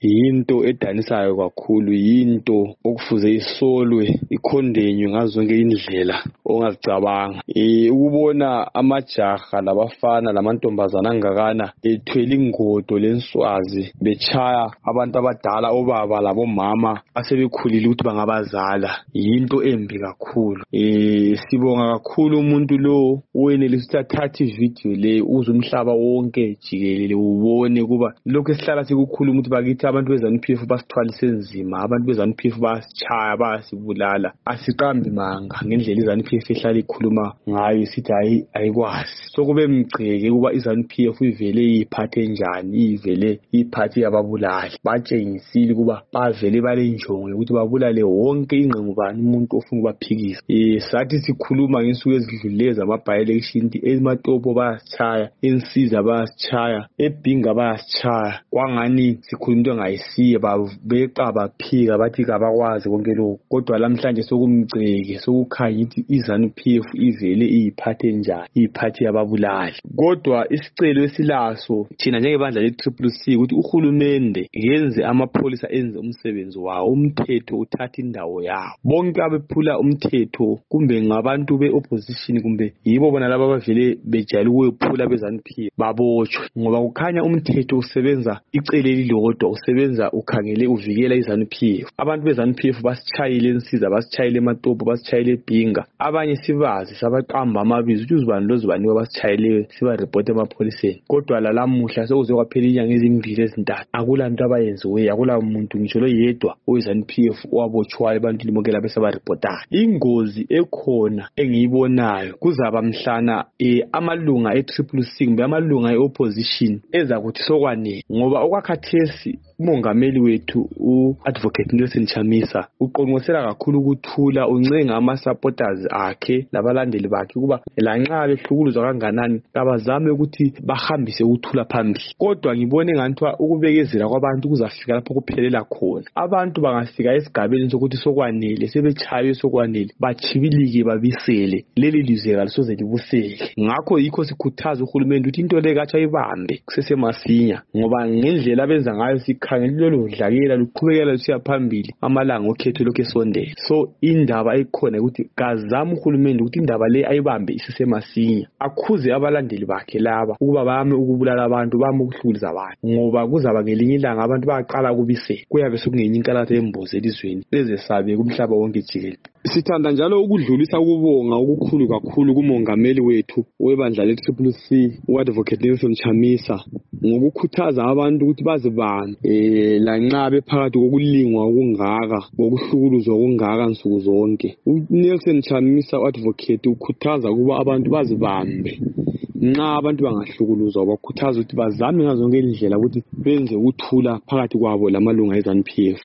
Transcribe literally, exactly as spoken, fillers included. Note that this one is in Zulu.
yinto edanisayo kakhulu, yinto okufuze isolwe ikhondenywe ngazo zonke indlela ongazicabanga. Eh ukubona amajaha labafana lamantombazana angakana ethwele ingodo lenswazi bechaya abantu abadala, obaba labomama asebekhulile ukuthi bangabazala, yinto embi kakhulu. Eh sibonga kakhulu umuntu lo wenelisa ukuthi athathe ivideo le uze umhlaba wonke jikelele ubone kuba lokho esihlala sikukhuluma ukuthi bakithi abantu beZANU-P F basithwalise nzima, abantu beZANU-P F basichaya basibulala. Asiqambi manga ngendlela iZANU-P F ehlala ikhuluma ngayo sithi hayi ayikwazi. So kube mgceke kuba iZANU-P F ivele iphathe njani, ivele iphathe yababulali. Batshengisile kuba bavele bale njongo ukuthi babulale wonke ingqengubani umuntu ofuna ukubaphikisa. Eh sathi sikhuluma ngesuku ezidluleza ama-by-election eMatopo bayasichaya, eNsiza bayasichaya, eBhinga bayasichaya. Kwangani sikhuluma into engayisiye, babeqa baphika bathi kabakwazi konke lokho. Kodwa lamhlanje sokumgceke sokukhanya ukuthi iZANU-P F ivele iphathe njani, iphathe yababulali. Kodwa isicelo esilaso thina njengebandla le-Triple C ukuthi uhulumende yenze amapholisa enze umsebenzi wawo, umthetho uthatha indawo yawo. Bonke abephula umthetho kumbe ngabantu be-opposition kumbe yibo bona laba bavele bejayele ukuyophula beZANU-P F babotshwe, ngoba kukhanya umthetho usebenza icele elilodwa, usebenza ukhangele uvikela iZANU-P F. Abantu beZANU-P F basichayile eNsiza, basichayile eMatopo, basichayile eBhinga. Abanye sibazi sabaqamba amabizo ukuthi uzibani lozibani basichayile siba report emapholiseni. Kodwa lalamuhla sekuze kwaphela inyanga ezimbili ezintathu akula nto abayenziwe, akula muntu ngitsho lo yedwa oweZANU-P F owabotshwayo abantu limokela besaba reportayo. Ingozi ekhona engiyibonayo kuzaba mhlana eh amalunga e-Triple C kumbe amalunga e-opposition eza kuthi sokwanele, ngoba okwakhathesi umongameli wethu u-Advocate Nelson Chamisa uqonqosela kakhulu ukuthula, uncenga ama-supporters akhe labalandeli bakhe kuba lanxa behlukuluzwa kanganani kabazame ukuthi bahambise ukuthula phambili. Kodwa ngibone ngathi ukubekezela kwabantu kuzafika lapho kuphelela khona. Abantu bangafika esigabeni sokuthi sokwanele, sebechaywe sokwanele, bachibilike babisele, leli lizwe kalisoze libuseke. Ngakho yikho sikhuthaza uhulumende ukuthi into le kathi ayibambe kusese masinya, ngoba ngendlela abenza ngayo sikhangela lolu dlakela luqhubekela lusiya phambili, amalanga okhetho lokho esondela. So indaba ekhona ukuthi kazama uhulumende ukuthi indaba le ayibambe isese masinya, akhuze abalandeli bakhe laba ukuba bame ukubulala abantu, bame ukuhlukuza abantu, ngoba kuzaba ngelinye ilanga abantu bayaqala ukubisela, kuyabe sokungenye inkalatho yembuzi elizweni bezesabe kumhlaba wonke jikelele. Sithanda njalo ukudlulisa ukubonga okukhulu kakhulu kumongameli wethu webandla le-Triple C u-Advocate Nelson Chamisa ngokukhuthaza abantu ukuthi bazibambe eh lanxa bephakathi kokulingwa okungaka, ngokuhlukuluzwa okungaka nsuku zonke. uNelson Chamisa u-Advocate ukhuthaza ukuba abantu bazibambe nxa abantu bangahlukuluzwa, bakhuthaza ukuthi bazame ngazo zonke indlela ukuthi benze ukuthula phakathi kwabo lamalunga eZANU-P F.